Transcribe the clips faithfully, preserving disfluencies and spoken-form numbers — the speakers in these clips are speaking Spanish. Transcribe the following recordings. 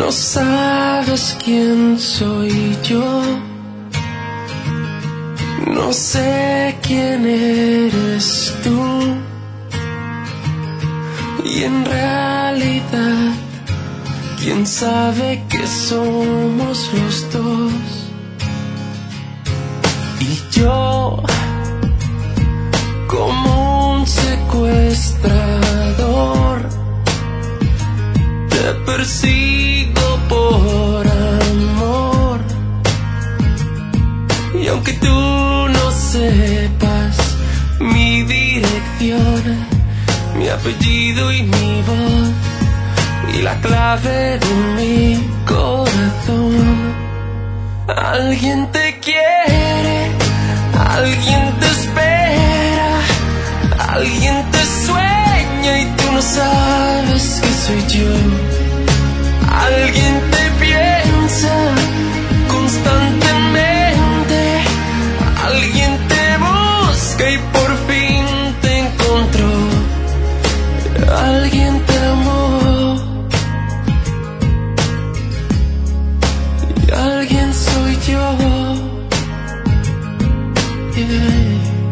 No sabes quién soy yo, no sé quién eres tú, y en realidad, quién sabe que somos los dos. Y yo, como un secuestrador, te persigo por amor. Y aunque tú no sepas mi dirección, mi apellido y mi voz, y la clave de mi corazón, alguien te quiere, alguien te espera, alguien te sueña y tú no sabes que soy yo. Alguien te piensa constantemente, alguien te busca y por fin te encontró. Alguien te amó y alguien soy yo. Yeah.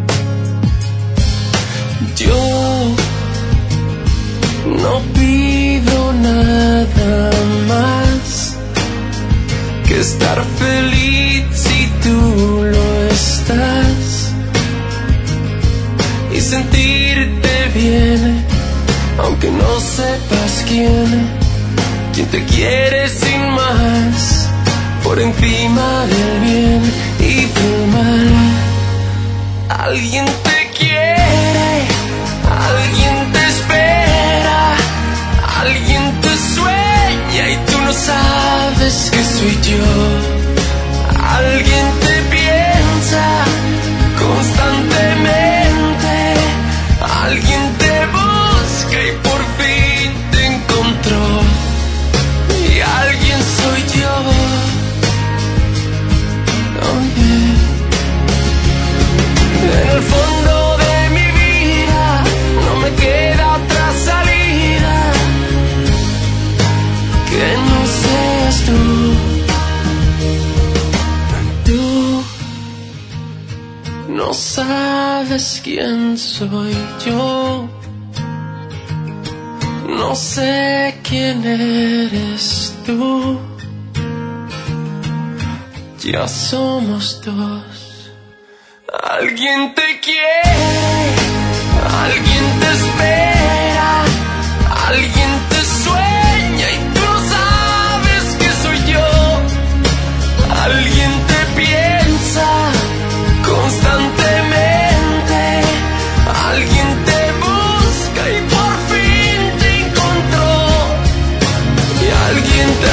Yo no pido nada más que estar feliz si tú lo estás y sentirte bien, aunque no sepas quién, quién te quiere sin más, por encima del bien y del mal. Alguien te quiere, alguien te espera, alguien te sueña y tú no sabes que soy yo. Alguien te piensa constantemente, alguien te busca y por fin te encontró. Y alguien soy yo. Oh, yeah. En el fondo de mi vida no me queda otra salida que no seas tú. Tú no sabes quién soy yo, no sé quién eres tú. Ya somos dos. Alguien te quiere, alguien te espera, alguien te sueña y tú no sabes que soy yo. Alguien te piensa constantemente, alguien te busca y por fin te encontró. Y alguien te